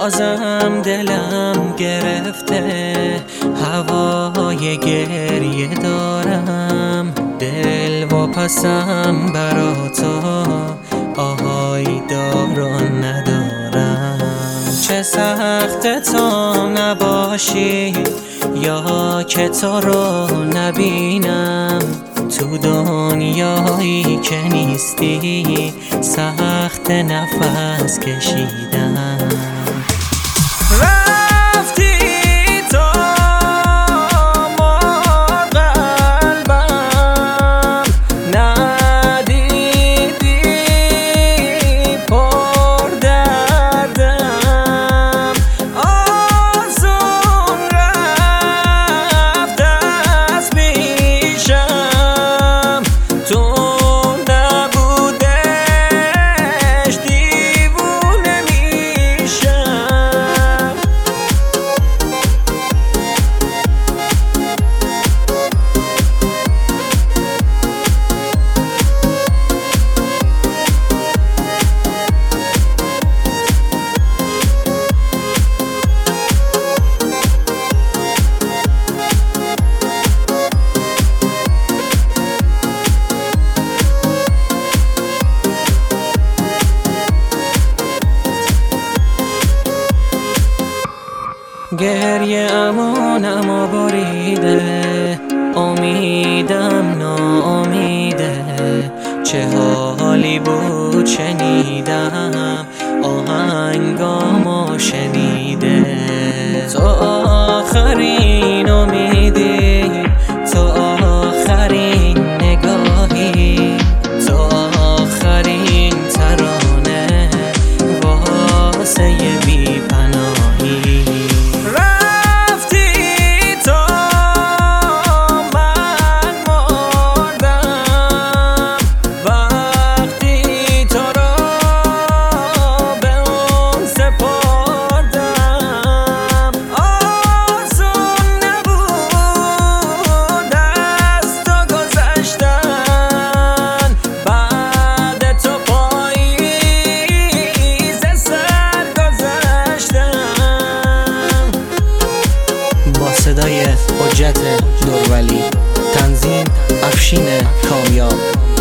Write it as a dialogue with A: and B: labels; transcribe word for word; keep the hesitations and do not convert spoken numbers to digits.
A: بازم دلم گرفته، هوای گریه دارم، دل واپسم برا تو، آهای داران ندارم. چه سخت تو نباشی یا که تو رو نبینم، تو دنیایی که نیستی سخت نفس کشیدم. رفتی تو ما قلبم ندیدی پر دردم، آزون رفت از پیشم، تو نبودش دیوونه میشم. گریه امانم بریده، امیدم ناامیده، چه حالی بود شنیدم آهنگامو شنیده. تو آخرین امیدی، تو آخرین نگاهی، تو آخرین ترانه واسه بی پناهی. صدای حجت دورولی، تنظیم افشین کامیاب.